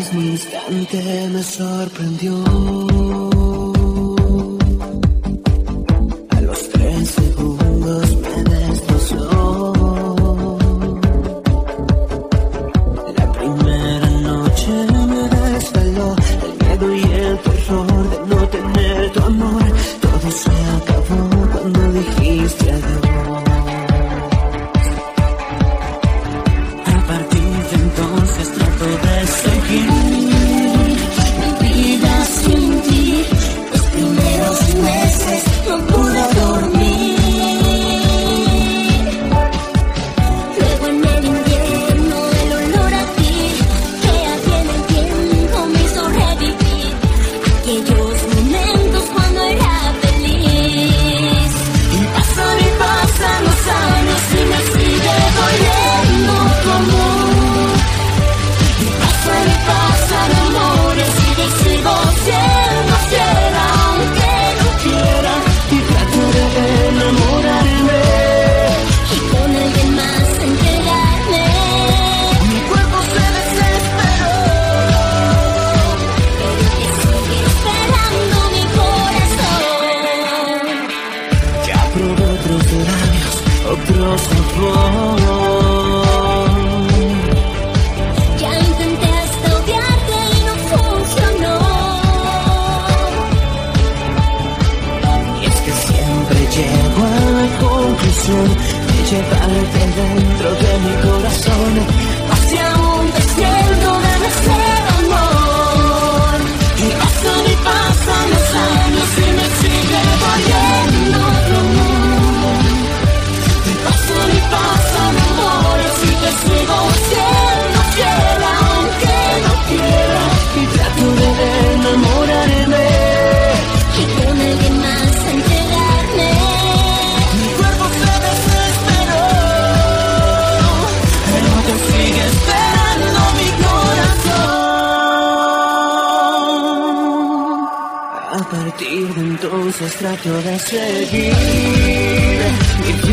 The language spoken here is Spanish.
mismo instante me sorprendió. A los 3 segundos me destrozó. La primera noche me desveló el miedo y el terror de no tener tu amor. Todo se acabó cuando dijiste adiós. A partir de entonces trato de seguir mi vida sin ti. Los primeros meses no pude dormir. Luego en el invierno el olor a ti que había en el tiempo me hizo revivir aquellos momentos cuando era feliz. Y pasan los años y me sigue doliendo tu amor. Y pasan amores y sigo siendo fiel aunque no quiera. Y trato de enamorarme y con alguien más entregarme. Mi cuerpo se desesperó, pero que sigue esperando mi corazón. Ya probé otros labios, otro sabor. Ya intenté hasta odiarte y no funcionó. Y es que siempre llego a la conclusión de llevarte dentro de mi corazón hacia un desierto de nuestro amor. Y pasan los años y me sigue doliendo tu amor. Y pasan amores y te sigo siendo fiel aunque no quiera. Y trato de enamorarme y con alguien más entregarme. Mi cuerpo se desesperó, pero te sigue esperando mi corazón. A partir de entonces trato de seguir mi